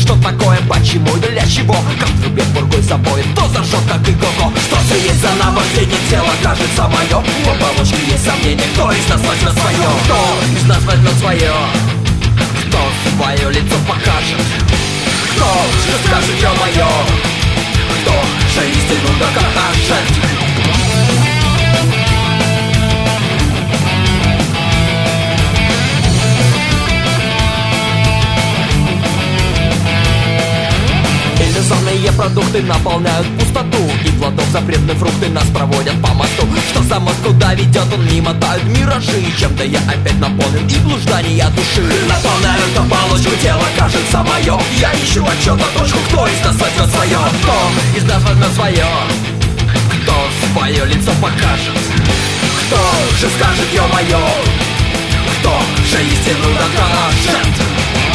что такое, почему и для чего? Как в трубе бургой забоит, то заржет, как и го-го. Что все есть за наваждение, тело кажется мое. В оболочке есть сомнения, кто из нас возьмет свое? Кто из нас возьмет свое? Кто свое лицо покажет? Кто же скажет, ё-моё? Кто же истину докажет? Иллюзорные продукты наполняют пустоту, и плодов запретные фрукты нас проводят по мосту. Что за мост, куда ведет он, мимо тают миражи. Чем-то я опять наполнен, и блуждания души наполняют оболочку, тело кажется мое. Я ищу отчет на точку, кто из нас возьмет свое? Кто из нас возьмет свое? Кто свое лицо покажет? Кто же скажет, ё-моё? Кто же истину докажет?